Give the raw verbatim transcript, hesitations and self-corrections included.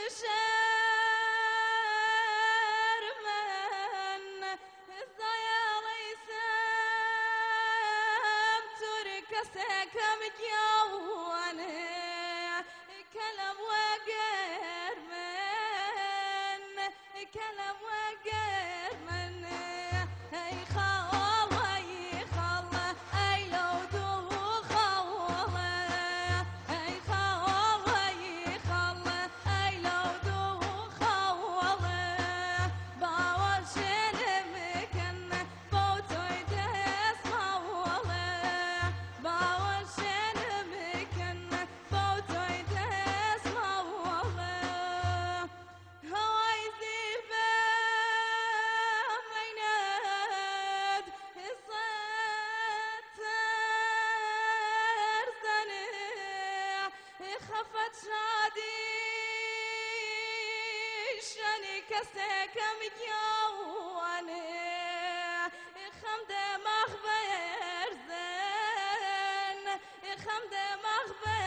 شرمن الضيا ليسام ترك سكم جوانه كلام وقر من كلام وقر من اي خاله اي خاله اي لو دو خاله اي خاله اي خاله اي لو دو خاله باوشن مكن بوتو يدس خاله باوشن مكن بوتو يدس خاله هواي زيفه ميناد الصتر سنه خفت شادي شاني كسكم جواني خمد مخبر زين خمد مخبر